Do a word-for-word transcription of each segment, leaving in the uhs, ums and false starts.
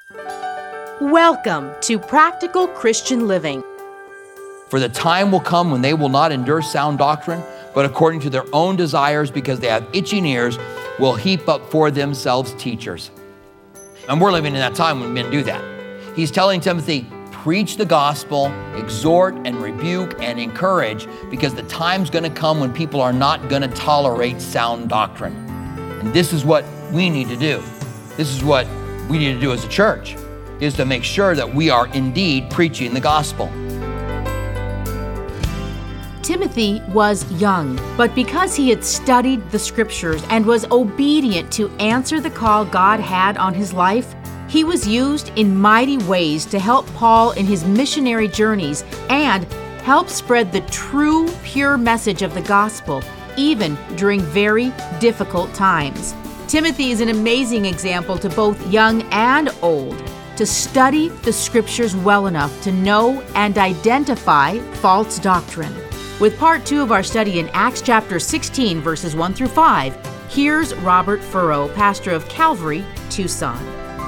Welcome to Practical Christian Living. For the time will come when they will not endure sound doctrine, but according to their own desires, because they have itching ears, will heap up for themselves teachers. And we're living in that time when men do that. He's telling Timothy, preach the gospel, exhort and rebuke and encourage, because the time's gonna come when people are not gonna tolerate sound doctrine. And this is what we need to do. This is what we need to do as a church, is to make sure that we are indeed preaching the gospel. Timothy was young, but because he had studied the scriptures and was obedient to answer the call God had on his life, he was used in mighty ways to help Paul in his missionary journeys and help spread the true, pure message of the gospel, even during very difficult times. Timothy is an amazing example to both young and old to study the scriptures well enough to know and identify false doctrine. With part two of our study in Acts chapter sixteen, verses one through five, here's Robert Furrow, pastor of Calvary, Tucson.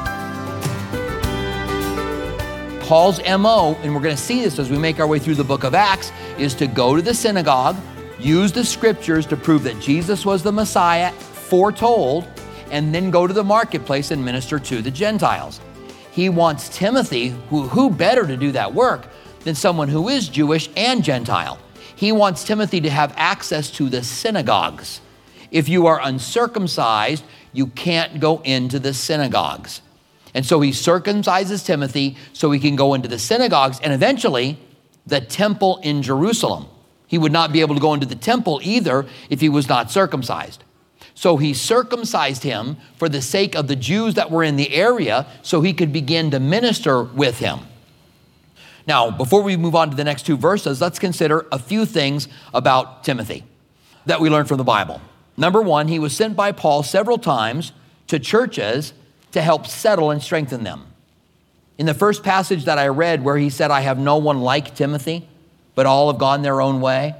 Paul's M O, and we're going to see this as we make our way through the book of Acts, is to go to the synagogue, use the scriptures to prove that Jesus was the Messiah, foretold, and then go to the marketplace and minister to the Gentiles. He wants Timothy, who, who better to do that work than someone who is Jewish and Gentile. He wants Timothy to have access to the synagogues. If you are uncircumcised, you can't go into the synagogues. And so he circumcises Timothy so he can go into the synagogues and eventually the temple in Jerusalem. He would not be able to go into the temple either if he was not circumcised. So he circumcised him for the sake of the Jews that were in the area so he could begin to minister with him. Now, before we move on to the next two verses, let's consider a few things about Timothy that we learned from the Bible. Number one, he was sent by Paul several times to churches to help settle and strengthen them. In the first passage that I read where he said, I have no one like Timothy, but all have gone their own way,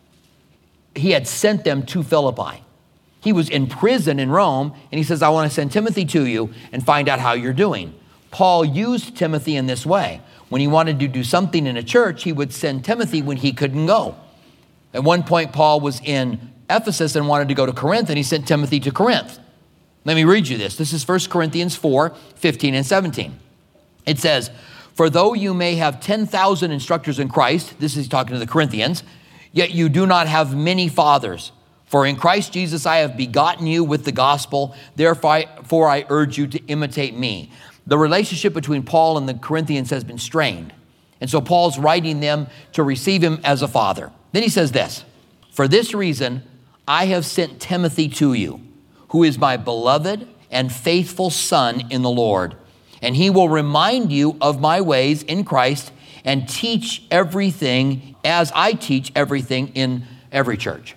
he had sent them to Philippi. He was in prison in Rome, and he says, I want to send Timothy to you and find out how you're doing. Paul used Timothy in this way. When he wanted to do something in a church, he would send Timothy when he couldn't go. At one point, Paul was in Ephesus and wanted to go to Corinth, and he sent Timothy to Corinth. Let me read you this. This is First Corinthians four, fifteen and seventeen. It says, for though you may have ten thousand instructors in Christ, this is talking to the Corinthians, yet you do not have many fathers. For in Christ Jesus I have begotten you with the gospel, therefore I urge you to imitate me. The relationship between Paul and the Corinthians has been strained. And so Paul's writing them to receive him as a father. Then he says this, for this reason I have sent Timothy to you, who is my beloved and faithful son in the Lord. And he will remind you of my ways in Christ and teach everything as I teach everything in every church.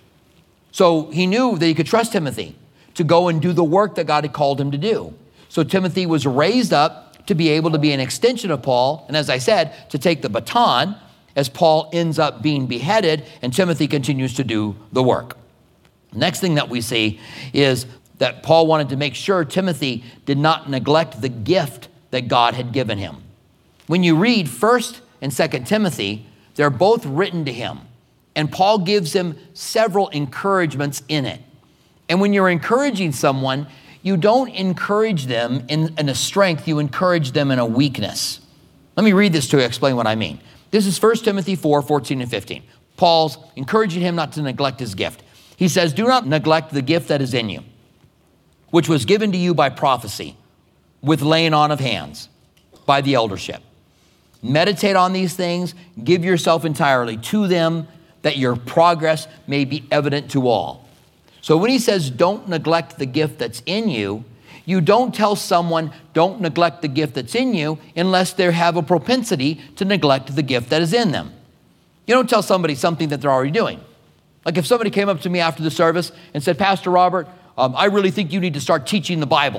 So he knew that he could trust Timothy to go and do the work that God had called him to do. So Timothy was raised up to be able to be an extension of Paul. And as I said, to take the baton as Paul ends up being beheaded and Timothy continues to do the work. Next thing that we see is that Paul wanted to make sure Timothy did not neglect the gift that God had given him. When you read First and Second Timothy, they're both written to him. And Paul gives him several encouragements in it. And when you're encouraging someone, you don't encourage them in, in a strength, you encourage them in a weakness. Let me read this to explain what I mean. This is First Timothy four, fourteen and fifteen. Paul's encouraging him not to neglect his gift. He says, do not neglect the gift that is in you, which was given to you by prophecy, with laying on of hands, by the eldership. Meditate on these things, give yourself entirely to them, that your progress may be evident to all. So when he says don't neglect the gift that's in you, you don't tell someone don't neglect the gift that's in you unless they have a propensity to neglect the gift that is in them. You don't tell somebody something that they're already doing. Like if somebody came up to me after the service and said, Pastor Robert, um, I really think you need to start teaching the Bible.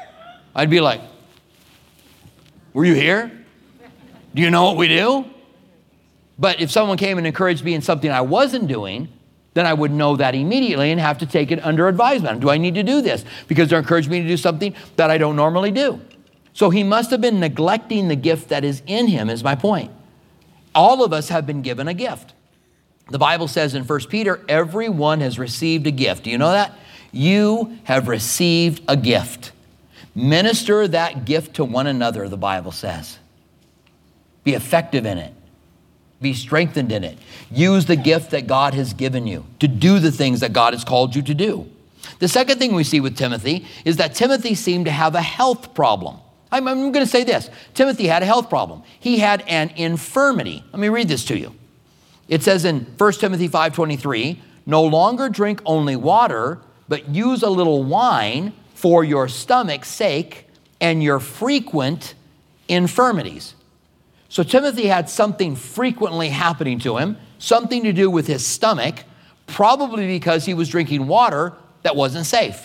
I'd be like, were you here? Do you know what we do? But if someone came and encouraged me in something I wasn't doing, then I would know that immediately and have to take it under advisement. Do I need to do this? Because they're encouraging me to do something that I don't normally do. So he must have been neglecting the gift that is in him, is my point. All of us have been given a gift. The Bible says in First Peter, everyone has received a gift. Do you know that? You have received a gift. Minister that gift to one another, the Bible says. Be effective in it. Be strengthened in it. Use the gift that God has given you to do the things that God has called you to do. The second thing we see with Timothy is that Timothy seemed to have a health problem. I'm, I'm going to say this. Timothy had a health problem. He had an infirmity. Let me read this to you. It says in First Timothy five twenty-three, no longer drink only water, but use a little wine for your stomach's sake and your frequent infirmities. So Timothy had something frequently happening to him, something to do with his stomach, probably because he was drinking water that wasn't safe.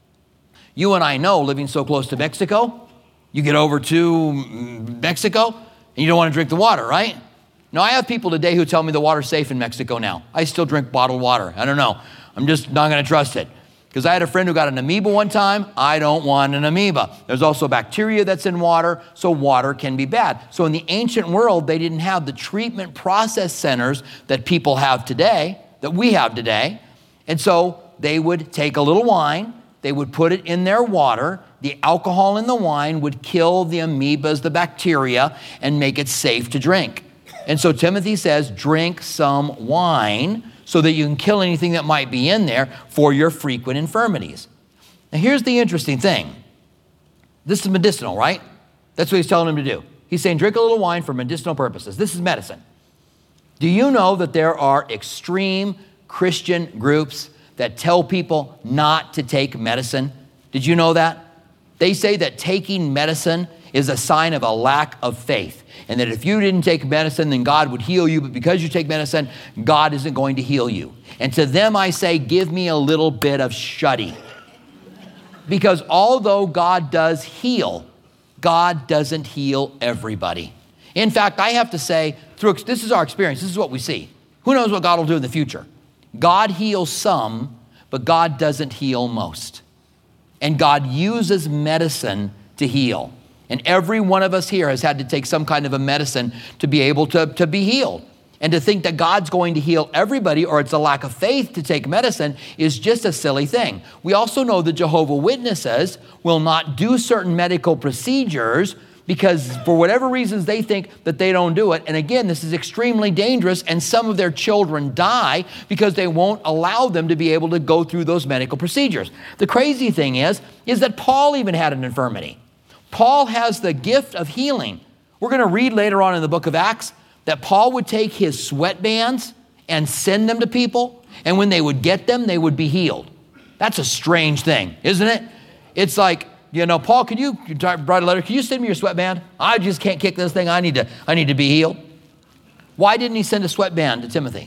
You and I know, living so close to Mexico, you get over to Mexico and you don't want to drink the water, right? Now, I have people today who tell me the water's safe in Mexico now. I still drink bottled water. I don't know. I'm just not going to trust it. Because I had a friend who got an amoeba one time. I don't want an amoeba. There's also bacteria that's in water, so water can be bad. So in the ancient world, they didn't have the treatment process centers that people have today, that we have today. And so they would take a little wine, they would put it in their water. The alcohol in the wine would kill the amoebas, the bacteria, and make it safe to drink. And so Timothy says, drink some wine so that you can kill anything that might be in there for your frequent infirmities. Now here's the interesting thing. This is medicinal, right? That's what he's telling him to do. He's saying drink a little wine for medicinal purposes. This is medicine. Do you know that there are extreme Christian groups that tell people not to take medicine? Did you know that? They say that taking medicine is a sign of a lack of faith, and that if you didn't take medicine, then God would heal you, but because you take medicine, God isn't going to heal you. And to them I say, give me a little bit of shuddy. Because although God does heal, God doesn't heal everybody. In fact, I have to say, through this is our experience, this is what we see. Who knows what God will do in the future? God heals some, but God doesn't heal most. And God uses medicine to heal. And every one of us here has had to take some kind of a medicine to be able to, to be healed. And to think that God's going to heal everybody, or it's a lack of faith to take medicine, is just a silly thing. We also know that Jehovah's Witnesses will not do certain medical procedures because for whatever reasons they think that they don't do it. And again, this is extremely dangerous, and some of their children die because they won't allow them to be able to go through those medical procedures. The crazy thing is, is that Paul even had an infirmity. Paul has the gift of healing. We're going to read later on in the book of Acts that Paul would take his sweatbands and send them to people, and when they would get them, they would be healed. That's a strange thing, isn't it? It's like, you know, Paul, can you write a letter? Can you send me your sweatband? I just can't kick this thing. I need to, I need to be healed. Why didn't he send a sweatband to Timothy?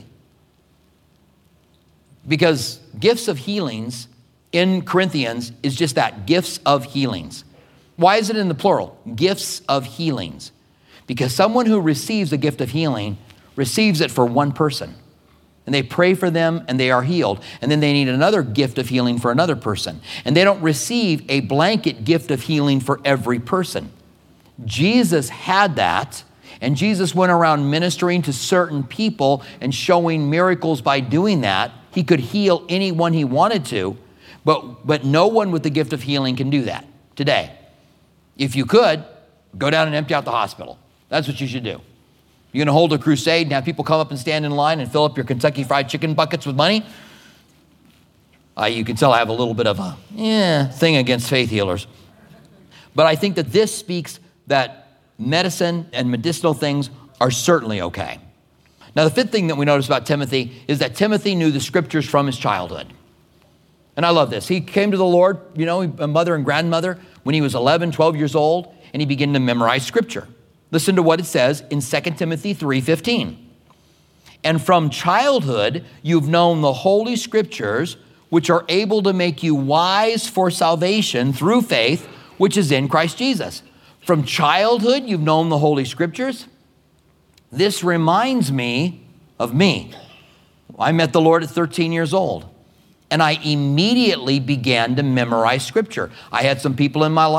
Because gifts of healings in Corinthians is just that, gifts of healings. Why is it in the plural? Gifts of healings. Because someone who receives a gift of healing receives it for one person. And they pray for them and they are healed. And then they need another gift of healing for another person. And they don't receive a blanket gift of healing for every person. Jesus had that, and Jesus went around ministering to certain people and showing miracles by doing that. He could heal anyone he wanted to, but, but no one with the gift of healing can do that today. If you could, go down and empty out the hospital. That's what you should do. You're going to hold a crusade and have people come up and stand in line and fill up your Kentucky Fried Chicken buckets with money? Uh, you can tell I have a little bit of a yeah, thing against faith healers. But I think that this speaks that medicine and medicinal things are certainly okay. Now, the fifth thing that we notice about Timothy is that Timothy knew the scriptures from his childhood. And I love this. He came to the Lord, you know, a mother and grandmother, when he was eleven, twelve years old, and he began to memorize scripture. Listen to what it says in Second Timothy three fifteen. And from childhood, you've known the holy scriptures, which are able to make you wise for salvation through faith, which is in Christ Jesus. From childhood, you've known the holy scriptures. This reminds me of me. I met the Lord at thirteen years old, and I immediately began to memorize scripture. I had some people in my life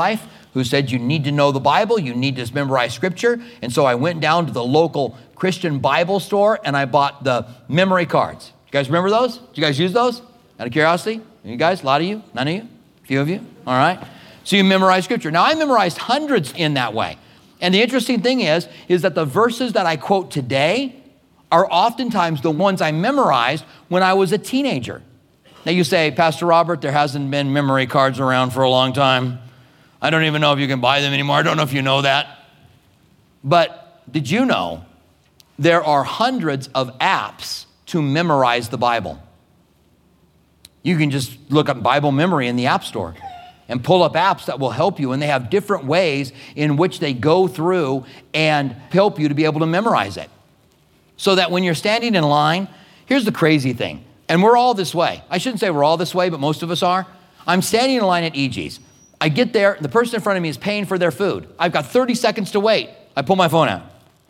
who said, you need to know the Bible, you need to memorize scripture. And so I went down to the local Christian Bible store and I bought the memory cards. You guys remember those? Did you guys use those? Out of curiosity? You guys, a lot of you? None of you? A few of you? All right. So you memorize scripture. Now I memorized hundreds in that way. And the interesting thing is, is that the verses that I quote today are oftentimes the ones I memorized when I was a teenager. Now you say, Pastor Robert, there hasn't been memory cards around for a long time. I don't even know if you can buy them anymore. I don't know if you know that. But did you know there are hundreds of apps to memorize the Bible? You can just look up Bible memory in the App Store and pull up apps that will help you. And they have different ways in which they go through and help you to be able to memorize it. So that when you're standing in line, here's the crazy thing. And we're all this way. I shouldn't say we're all this way, but most of us are. I'm standing in line at E G's. I get there, the person in front of me is paying for their food. I've got thirty seconds to wait. I pull my phone out.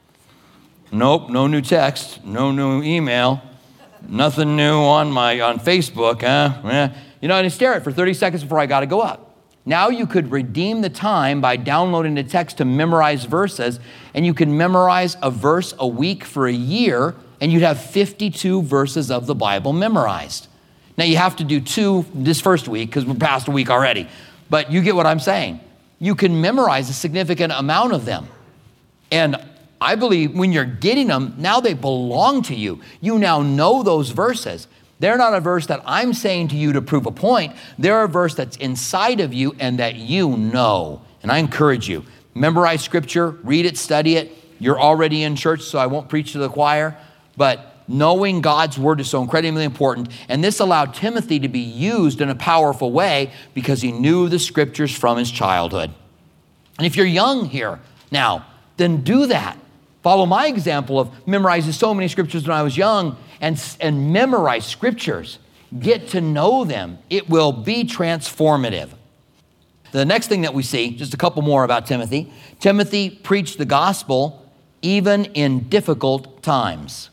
Nope, no new text, no new email, nothing new on my on Facebook. Huh? Eh. You know, and I stare at it for thirty seconds before I got to go up. Now you could redeem the time by downloading the text to memorize verses, and you can memorize a verse a week for a year, and you'd have fifty-two verses of the Bible memorized. Now you have to do two this first week because we're past a week already, but you get what I'm saying. You can memorize a significant amount of them. And I believe when you're getting them, now they belong to you. You now know those verses. They're not a verse that I'm saying to you to prove a point. They're a verse that's inside of you and that you know. And I encourage you, memorize scripture, read it, study it. You're already in church, so I won't preach to the choir. But knowing God's word is so incredibly important. And this allowed Timothy to be used in a powerful way because he knew the scriptures from his childhood. And if you're young here now, then do that. Follow my example of memorizing so many scriptures when I was young and, and memorize scriptures. Get to know them. It will be transformative. The next thing that we see, just a couple more about Timothy. Timothy preached the gospel even in difficult times.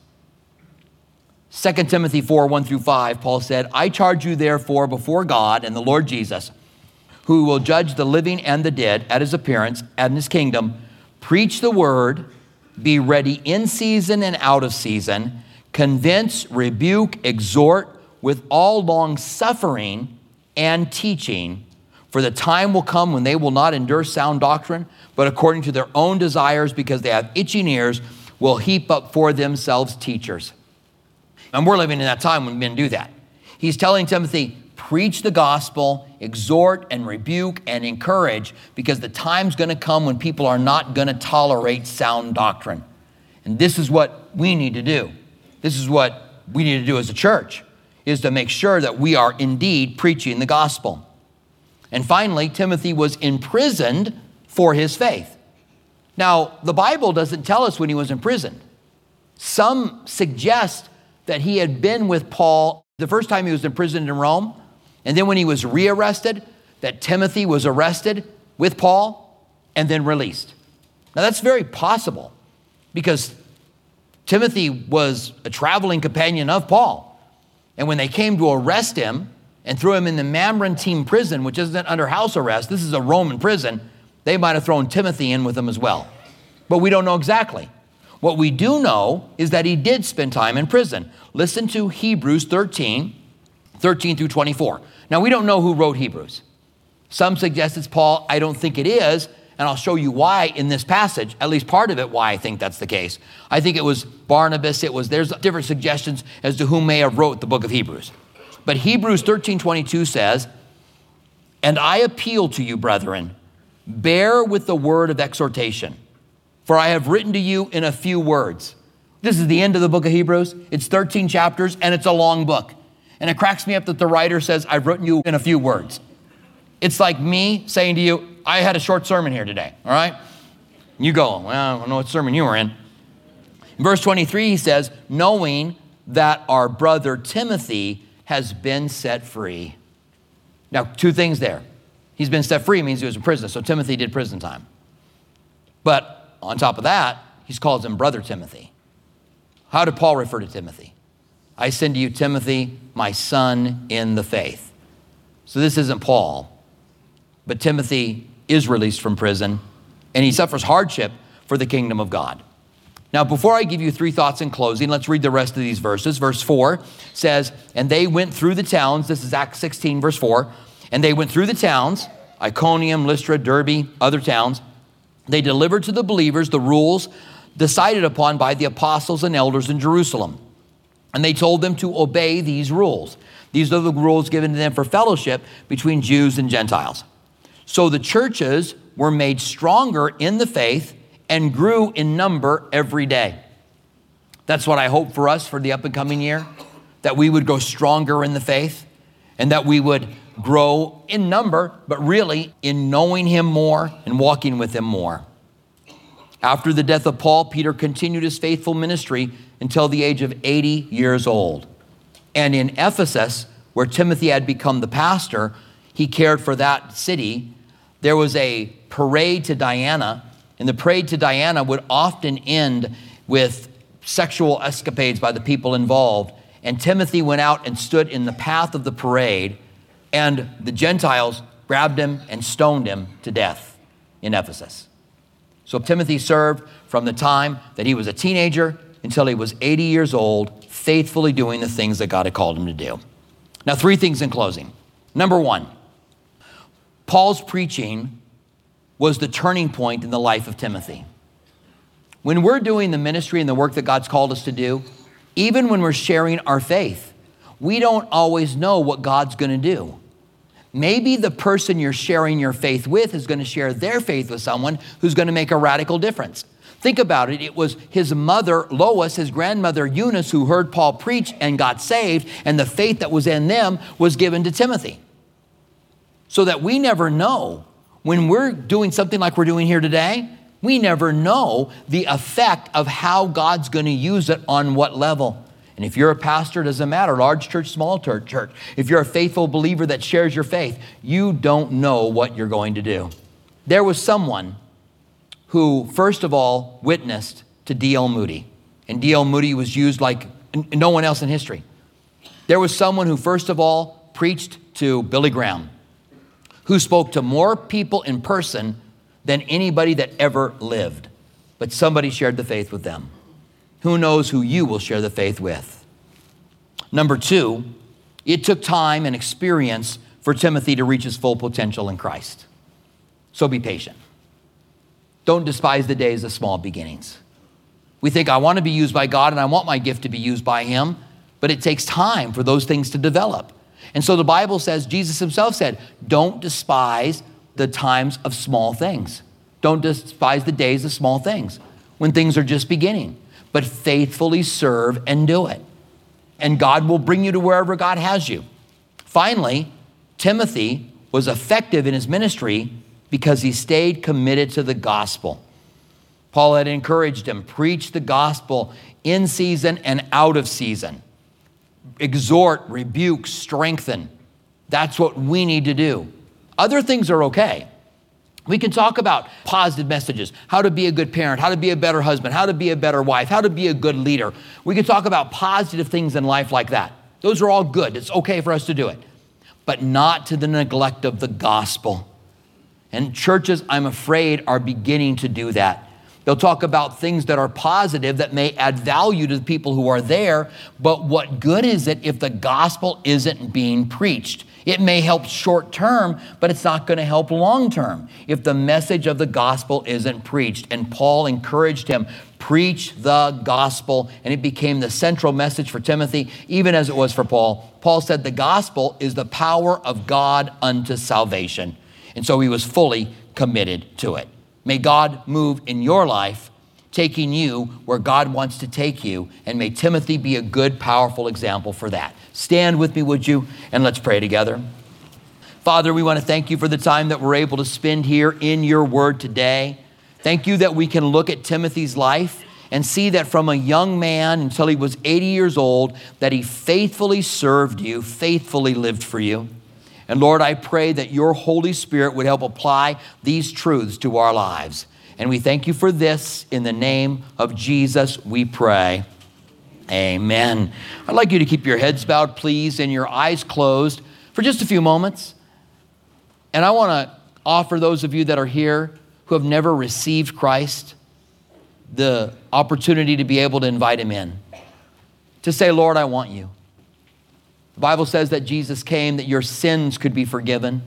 Second Timothy four, one through five, Paul said, I charge you therefore before God and the Lord Jesus, who will judge the living and the dead at his appearance and his kingdom. Preach the word, be ready in season and out of season, convince, rebuke, exhort with all long suffering and teaching, for the time will come when they will not endure sound doctrine, but according to their own desires, because they have itching ears, will heap up for themselves teachers. And we're living in that time when men do that. He's telling Timothy, preach the gospel, exhort and rebuke and encourage, because the time's going to come when people are not going to tolerate sound doctrine. And this is what we need to do. This is what we need to do as a church, is to make sure that we are indeed preaching the gospel. And finally, Timothy was imprisoned for his faith. Now, the Bible doesn't tell us when he was imprisoned. Some suggest that he had been with Paul the first time he was imprisoned in Rome, and then when he was rearrested, that Timothy was arrested with Paul and then released. Now that's very possible because Timothy was a traveling companion of Paul. And when they came to arrest him and threw him in the Mamertine prison, which isn't under house arrest, this is a Roman prison, they might have thrown Timothy in with them as well. But we don't know exactly. What we do know is that he did spend time in prison. Listen to Hebrews thirteen, thirteen through twenty-four. Now, we don't know who wrote Hebrews. Some suggest it's Paul. I don't think it is, and I'll show you why in this passage, at least part of it, why I think that's the case. I think it was Barnabas. It was, there's different suggestions as to who may have wrote the book of Hebrews. But Hebrews thirteen, twenty-two says, and I appeal to you, brethren, bear with the word of exhortation, for I have written to you in a few words. This is the end of the book of Hebrews. It's thirteen chapters, and it's a long book. And it cracks me up that the writer says, I've written you in a few words. It's like me saying to you, I had a short sermon here today, all right? You go, well, I don't know what sermon you were in. In verse twenty-three, he says, knowing that our brother Timothy has been set free. Now, two things there. He's been set free means he was in prison, so Timothy did prison time. But on top of that, he calls him brother Timothy. How did Paul refer to Timothy? I send to you Timothy, my son in the faith. So this isn't Paul, but Timothy is released from prison, and he suffers hardship for the kingdom of God. Now, before I give you three thoughts in closing, let's read the rest of these verses. Verse four says, and they went through the towns. This is Acts sixteen, verse four. And they went through the towns, Iconium, Lystra, Derbe, other towns. They delivered to the believers the rules decided upon by the apostles and elders in Jerusalem. And they told them to obey these rules. These are the rules given to them for fellowship between Jews and Gentiles. So the churches were made stronger in the faith and grew in number every day. That's what I hope for us for the up and coming year, that we would grow stronger in the faith and that we would grow in number, but really in knowing him more and walking with him more. After the death of Paul, Peter continued his faithful ministry until the age of eighty years old. And in Ephesus, where Timothy had become the pastor, he cared for that city. There was a parade to Diana, and the parade to Diana would often end with sexual escapades by the people involved. And Timothy went out and stood in the path of the parade, and the Gentiles grabbed him and stoned him to death in Ephesus. So Timothy served from the time that he was a teenager until he was eighty years old, faithfully doing the things that God had called him to do. Now, three things in closing. Number one, Paul's preaching was the turning point in the life of Timothy. When we're doing the ministry and the work that God's called us to do, even when we're sharing our faith, we don't always know what God's going to do. Maybe the person you're sharing your faith with is going to share their faith with someone who's going to make a radical difference. Think about it. It was his mother, Lois, his grandmother, Eunice, who heard Paul preach and got saved, and the faith that was in them was given to Timothy. So that we never know, when we're doing something like we're doing here today, we never know the effect of how God's going to use it on what level. And if you're a pastor, it doesn't matter, large church, small church. If you're a faithful believer that shares your faith, you don't know what you're going to do. There was someone who, first of all, witnessed to D L Moody. And D L Moody was used like no one else in history. There was someone who, first of all, preached to Billy Graham, who spoke to more people in person than anybody that ever lived. But somebody shared the faith with them. Who knows who you will share the faith with? Number two, it took time and experience for Timothy to reach his full potential in Christ. So be patient. Don't despise the days of small beginnings. We think, I want to be used by God and I want my gift to be used by him, but it takes time for those things to develop. And so the Bible says, Jesus himself said, don't despise the times of small things. Don't despise the days of small things when things are just beginning, but faithfully serve and do it. And God will bring you to wherever God has you. Finally, Timothy was effective in his ministry because he stayed committed to the gospel. Paul had encouraged him, preach the gospel in season and out of season. Exhort, rebuke, strengthen. That's what we need to do. Other things are okay. We can talk about positive messages, how to be a good parent, how to be a better husband, how to be a better wife, how to be a good leader. We can talk about positive things in life like that. Those are all good. It's okay for us to do it, but not to the neglect of the gospel. And churches, I'm afraid, are beginning to do that. They'll talk about things that are positive that may add value to the people who are there, but what good is it if the gospel isn't being preached? It may help short term, but it's not going to help long term if the message of the gospel isn't preached. And Paul encouraged him, preach the gospel, and it became the central message for Timothy, even as it was for Paul. Paul said the gospel is the power of God unto salvation. And so he was fully committed to it. May God move in your life, taking you where God wants to take you, and may Timothy be a good, powerful example for that. Stand with me, would you? And let's pray together. Father, we want to thank you for the time that we're able to spend here in your word today. Thank you that we can look at Timothy's life and see that from a young man until he was eighty years old, that he faithfully served you, faithfully lived for you. And Lord, I pray that your Holy Spirit would help apply these truths to our lives. And we thank you for this. In the name of Jesus, we pray. Amen. I'd like you to keep your heads bowed, please, and your eyes closed for just a few moments. And I want to offer those of you that are here who have never received Christ the opportunity to be able to invite him in. To say, Lord, I want you. The Bible says that Jesus came that your sins could be forgiven.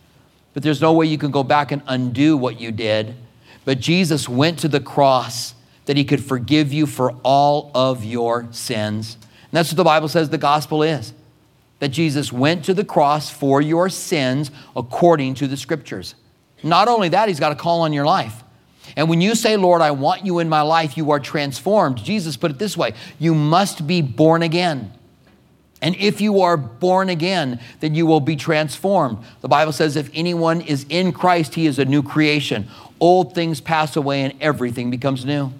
But there's no way you can go back and undo what you did. But Jesus went to the cross that he could forgive you for all of your sins. And that's what the Bible says the gospel is. That Jesus went to the cross for your sins according to the scriptures. Not only that, he's got a call on your life. And when you say, Lord, I want you in my life, you are transformed. Jesus put it this way, you must be born again. And if you are born again, then you will be transformed. The Bible says if anyone is in Christ, he is a new creation. Old things pass away and everything becomes new.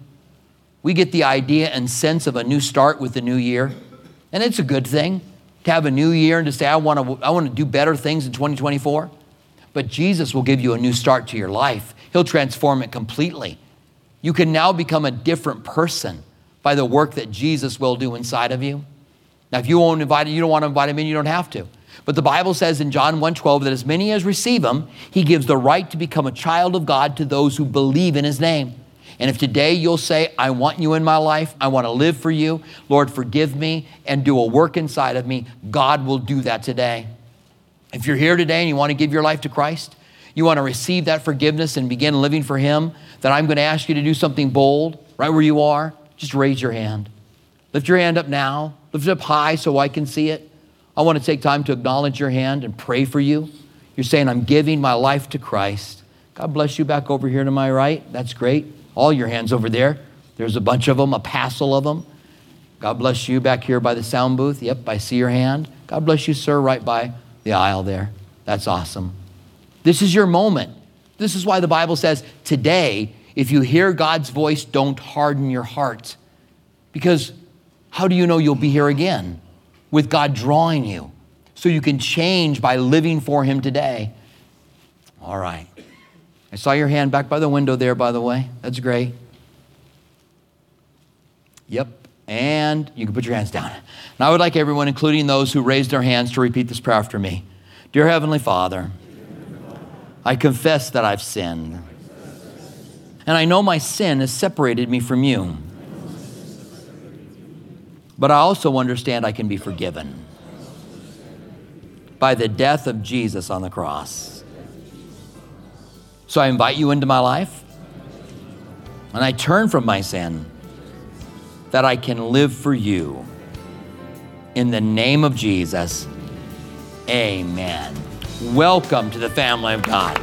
We get the idea and sense of a new start with the new year. And it's a good thing to have a new year and to say, I want to, I want to do better things in twenty twenty-four. But Jesus will give you a new start to your life. He'll transform it completely. You can now become a different person by the work that Jesus will do inside of you. Now, if you won't invite him, you don't want to invite him in, you don't have to. But the Bible says in John one twelve that as many as receive him, he gives the right to become a child of God to those who believe in his name. And if today you'll say, I want you in my life, I want to live for you, Lord, forgive me, and do a work inside of me, God will do that today. If you're here today and you want to give your life to Christ, you want to receive that forgiveness and begin living for him, then I'm going to ask you to do something bold right where you are. Just raise your hand. Lift your hand up now. Lift it up high so I can see it. I want to take time to acknowledge your hand and pray for you. You're saying, I'm giving my life to Christ. God bless you back over here to my right. That's great. All your hands over there. There's a bunch of them, a passel of them. God bless you back here by the sound booth. Yep, I see your hand. God bless you, sir, right by the aisle there. That's awesome. This is your moment. This is why the Bible says, today, if you hear God's voice, don't harden your heart. Because how do you know you'll be here again? With God drawing you. So you can change by living for him today. All right. I saw your hand back by the window there, by the way. That's great. Yep. And you can put your hands down. Now I would like everyone, including those who raised their hands, to repeat this prayer after me. Dear Heavenly Father, I confess that I've sinned. And I know my sin has separated me from you. But I also understand I can be forgiven by the death of Jesus on the cross. So I invite you into my life, and I turn from my sin that I can live for you. In the name of Jesus, amen. Welcome to the family of God.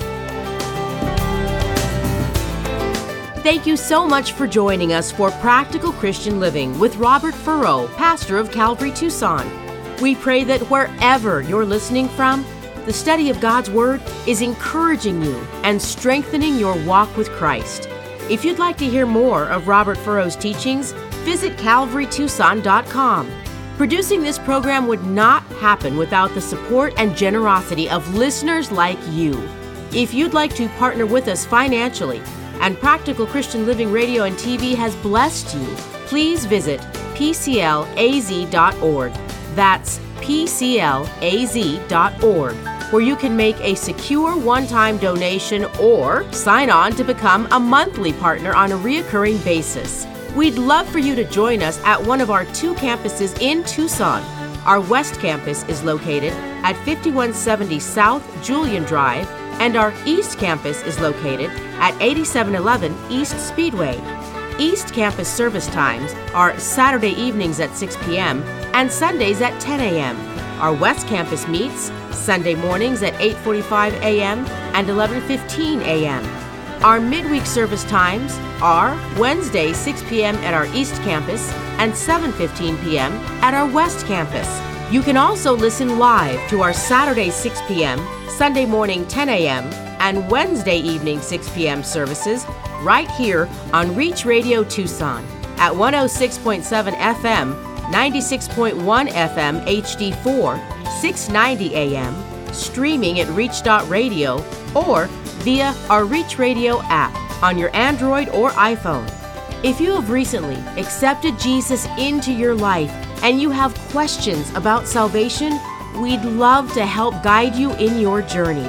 Thank you so much for joining us for Practical Christian Living with Robert Furrow, pastor of Calvary Tucson. We pray that wherever you're listening from, the study of God's Word is encouraging you and strengthening your walk with Christ. If you'd like to hear more of Robert Furrow's teachings, visit calvary tucson dot com. Producing this program would not happen without the support and generosity of listeners like you. If you'd like to partner with us financially, and Practical Christian Living Radio and T V has blessed you, please visit p c l a z dot org. That's p c l a z dot org, where you can make a secure one-time donation or sign on to become a monthly partner on a reoccurring basis. We'd love for you to join us at one of our two campuses in Tucson. Our West Campus is located at fifty-one seventy South Julian Drive, and our East Campus is located at eighty-seven eleven East Speedway. East Campus service times are Saturday evenings at six p.m. and Sundays at ten a.m. Our West Campus meets Sunday mornings at eight forty-five a.m. and eleven fifteen a.m. Our midweek service times are Wednesday six p.m. at our East Campus and seven fifteen p.m. at our West Campus. You can also listen live to our Saturday six p.m., Sunday morning ten a.m., and Wednesday evening six p.m. services right here on Reach Radio Tucson at one oh six point seven F M, ninety-six point one F M H D four, six ninety A M, streaming at reach dot radio, or via our Reach Radio app on your Android or iPhone. If you have recently accepted Jesus into your life and you have questions about salvation, we'd love to help guide you in your journey.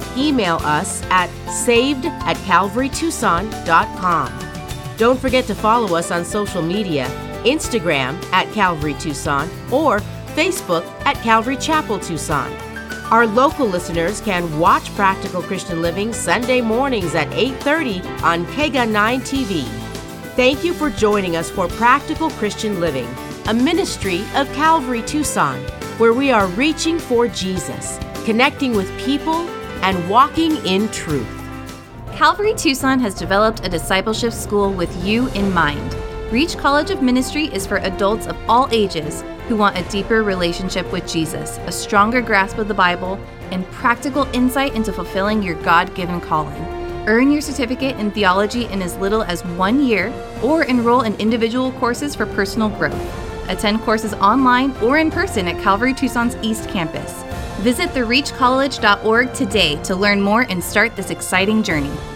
email us at saved at calvary tucson dot com. Don't forget to follow us on social media, Instagram at Calvary Tucson or Facebook at Calvary Chapel Tucson. Our local listeners can watch Practical Christian Living Sunday mornings at eight thirty on K G A nine T V. Thank you for joining us for Practical Christian Living, a ministry of Calvary Tucson, where we are reaching for Jesus, connecting with people, and walking in truth. Calvary Tucson has developed a discipleship school with you in mind. Reach College of Ministry is for adults of all ages who want a deeper relationship with Jesus, a stronger grasp of the Bible, and practical insight into fulfilling your God-given calling. Earn your certificate in theology in as little as one year, or enroll in individual courses for personal growth. Attend courses online or in person at Calvary Tucson's East Campus. Visit the reach college dot org today to learn more and start this exciting journey.